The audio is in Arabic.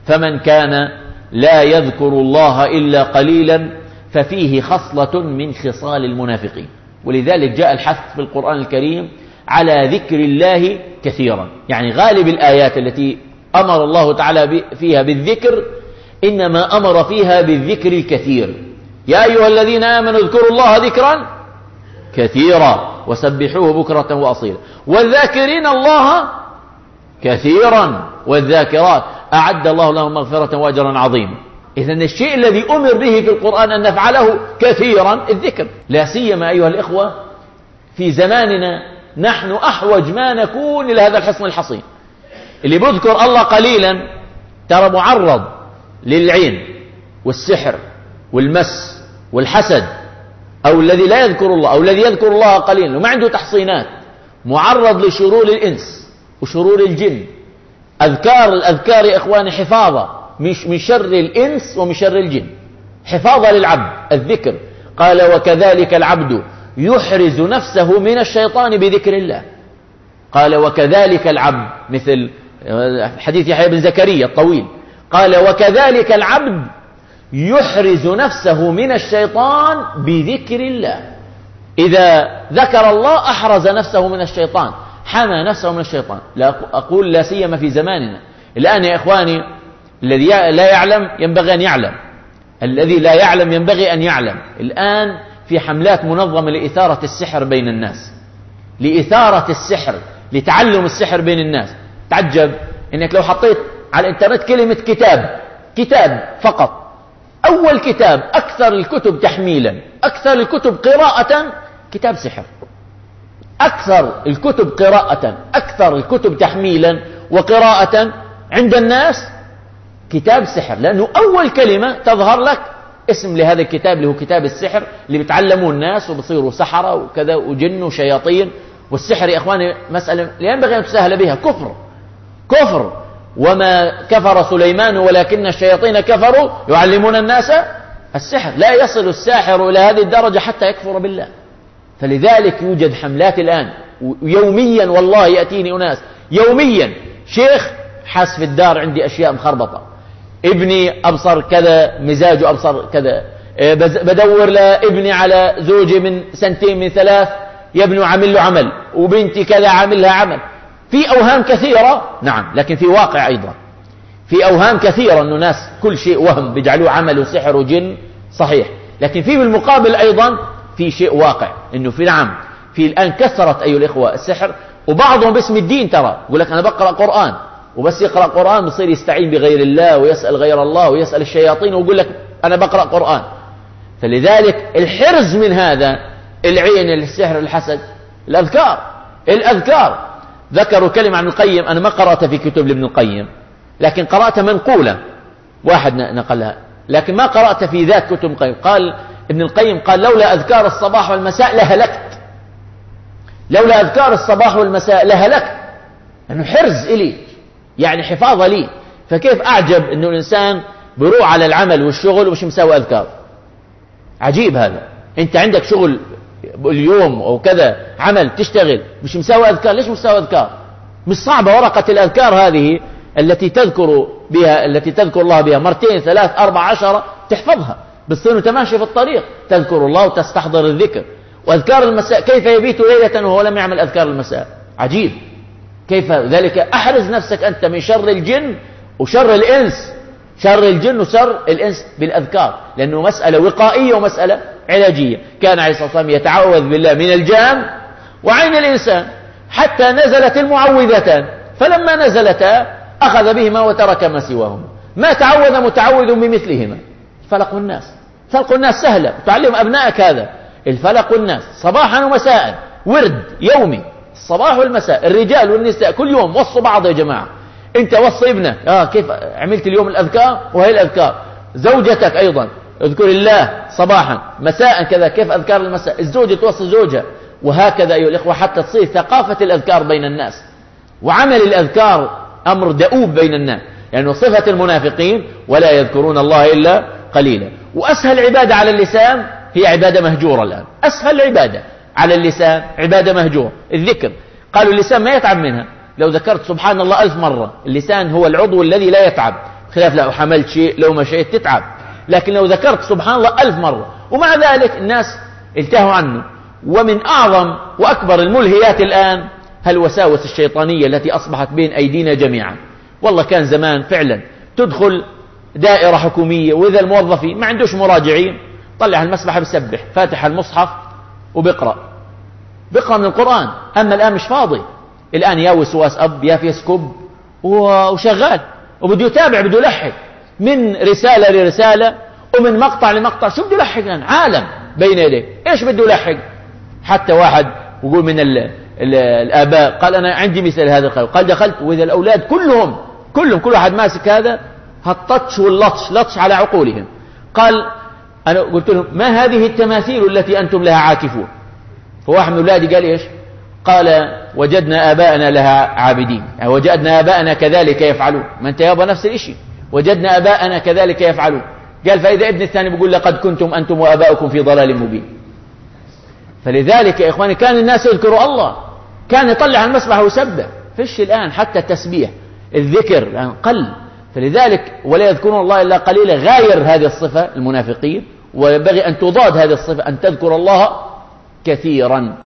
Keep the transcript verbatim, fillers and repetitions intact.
فمن كان لا يذكر الله إلا قليلا ففيه خصلة من خصال المنافقين. ولذلك جاء الحث في القرآن الكريم على ذكر الله كثيرا، يعني غالب الآيات التي أمر الله تعالى فيها بالذكر إنما أمر فيها بالذكر الكثير. يا أيها الذين آمنوا اذكروا الله ذكرا كثيرا وسبحوه بكرة وأصيلا والذاكرين الله كثيرا والذاكرات أعد الله لهم مغفرة وأجرا عظيما. إذن الشيء الذي أمر به في القرآن أن نفعله كثيرا الذكر، لا سيما أيها الإخوة في زماننا نحن أحوج ما نكون إلى هذا الحصن الحصين. اللي بيذكر الله قليلا ترى معرض للعين والسحر والمس والحسد، أو الذي لا يذكر الله أو الذي يذكر الله قليلا وما عنده تحصينات معرض لشرور الإنس وشرور الجن. أذكار الأذكار يا إخواني حفاظة من شر الإنس ومن شر الجن، حفاظة للعبد الذكر. قال وكذلك العبد يحرز نفسه من الشيطان بذكر الله. قال وكذلك العبد، مثل حديث يحيى بن زكريا الطويل، قال وكذلك العبد يحرز نفسه من الشيطان بذكر الله. إذا ذكر الله أحرز نفسه من الشيطان، حمى نفسه من الشيطان. لا أقول لا سيما في زماننا الآن يا إخواني، الذي لا يعلم ينبغي أن يعلم، الذي لا يعلم ينبغي أن يعلم. الآن في حملات منظمة لإثارة السحر بين الناس، لإثارة السحر، لتعلم السحر بين الناس. تعجب إنك لو حطيت على الإنترنت كلمة كتاب، كتاب فقط، أول كتاب أكثر الكتب تحميلا، أكثر الكتب قراءة كتاب سحر، أكثر الكتب قراءة، أكثر الكتب تحميلا وقراءة عند الناس كتاب سحر. لأنه أول كلمة تظهر لك اسم لهذا الكتاب اللي هو كتاب السحر، اللي بيتعلموه الناس وبصيروا سحرة وكذا وجن وشياطين. والسحر يا إخواني مسألة ينبغي أن تسهل بها، كفر كفر. وما كفر سليمان ولكن الشياطين كفروا يعلمون الناس السحر. لا يصل الساحر إلى هذه الدرجة حتى يكفر بالله. فلذلك يوجد حملات الآن يوميا، والله يأتيني أناس يوميا، شيخ حاس في الدار عندي أشياء مخربطة، ابني أبصر كذا، مزاجه أبصر كذا، بدور لابني على زوجي من سنتين من ثلاث يبنوا عمل له عمل، وبنتي كذا عامل لها عمل. في أوهام كثيرة نعم، لكن في واقع أيضا، في أوهام كثيرة أنه ناس كل شيء وهم بيجعلوه عمل وسحر وجن، صحيح. لكن في بالمقابل أيضا في شيء واقع، أنه في نعم في الآن كثرت أيها الإخوة السحر، وبعضهم باسم الدين ترى يقول لك أنا بقرأ قرآن، وبس يقرأ قرآن بصير يستعين بغير الله ويسأل غير الله ويسأل الشياطين ويقول لك أنا بقرأ قرآن. فلذلك الحرز من هذا العين، السحر، الحسد، الأذكار. الأذكار ذكروا كلمة عن ابن القيم، أنا ما قرأت في كتب لابن القيم، لكن قرأت منقولة، واحد نقلها، لكن ما قرأت في ذات كتب القيم. قال ابن القيم قال لولا أذكار الصباح والمساء لهلكت، لولا أذكار الصباح والمساء لهلكت، أنه حرز إلي، يعني حفاظة لي. فكيف أعجب أنه الإنسان بيروح على العمل والشغل ومش مساوي أذكار؟ عجيب هذا. أنت عندك شغل اليوم أو كذا عمل تشتغل مش مساوي أذكار، ليش مساوي أذكار؟ مش صعبة ورقة الأذكار هذه التي تذكر بها، التي تذكر الله بها مرتين ثلاث أربع عشرة تحفظها، بتصير أنت ماشي في الطريق تذكر الله وتستحضر الذكر. وأذكار المساء، كيف يبيت ليلة وهو لم يعمل أذكار المساء؟ عجيب. كيف ذلك؟ أحرز نفسك أنت من شر الجن وشر الإنس، شر الجن وشر الإنس بالأذكار، لأنه مسألة وقائية ومسألة علاجية. كان عليه الصلاة والسلام يتعوذ بالله من الجان وعين الإنسان حتى نزلت المعوذتان، فلما نزلتا أخذ بهما وترك ما سواهما، ما تعوذ متعوذ بمثلهما. الفلق والناس، فلق الناس سهلة، تعلم أبنائك هذا الفلق والناس صباحا ومساء، ورد يومي الصباح والمساء، الرجال والنساء كل يوم وصوا بعض يا جماعة. انت وصي ابنك اه كيف عملت اليوم الأذكار، وهي الأذكار. زوجتك أيضا اذكر الله صباحا مساء كذا، كيف أذكار المساء. الزوجة توصي زوجها، وهكذا أيها الإخوة حتى تصير ثقافة الأذكار بين الناس، وعمل الأذكار أمر دؤوب بين الناس، لأنه يعني صفة المنافقين ولا يذكرون الله إلا قليلا. وأسهل عبادة على اللسان هي عبادة مهجورة الآن، أسهل عبادة على اللسان عبادة مهجورة الذكر. قالوا اللسان ما يتعب منها، لو ذكرت سبحان الله ألف مرة، اللسان هو العضو الذي لا يتعب، خلاف لو حملت شيء لو مشيت تتعب، لكن لو ذكرت سبحان الله ألف مرة. ومع ذلك الناس التهوا عنه. ومن أعظم وأكبر الملهيات الآن هالوساوس الشيطانية التي أصبحت بين أيدينا جميعا. والله كان زمان فعلا تدخل دائرة حكومية وإذا الموظفين ما عندوش مراجعين طلع المسبحة بسبح فاتح المصحف وبقرأ بقرأ من القرآن. أما الآن مش فاضي، الآن يا وسواس أب يا فيسكوب وشغال وبده يتابع، بده يلحق من رسالة لرسالة ومن مقطع لمقطع. شو بده يلحق الآن؟ عالم بين يديه. إيش بده يلحق؟ حتى واحد يقول من ال ال الآباء قال أنا عندي مثل هذا القول، قال دخلت وإذا الأولاد كلهم كلهم كل واحد ماسك هذا هالطش واللطش لطش على عقولهم. قال أنا قلت لهم ما هذه التماثيل التي أنتم لها عاكفون؟ فواحد من أولادي قال إيش؟ قال وجدنا آباءنا لها عابدين، يعني وجدنا آباءنا كذلك يفعلون. ما أنت يابا نفس الشيء، وجدنا آباءنا كذلك يفعلون. قال فإذا ابن الثاني بيقول لقد كنتم أنتم وآباؤكم في ضلال مبين. فلذلك يا إخواني كان الناس يذكروا الله، كان يطلع المسبح ويسبح. فيش الآن حتى التسبيح الذكر الآن قل. فلذلك ولا يذكرون الله إلا قليلا. غاير هذه الصفة المنافقين، وينبغي أن تضاد هذه الصفة أن تذكر الله كثيرا.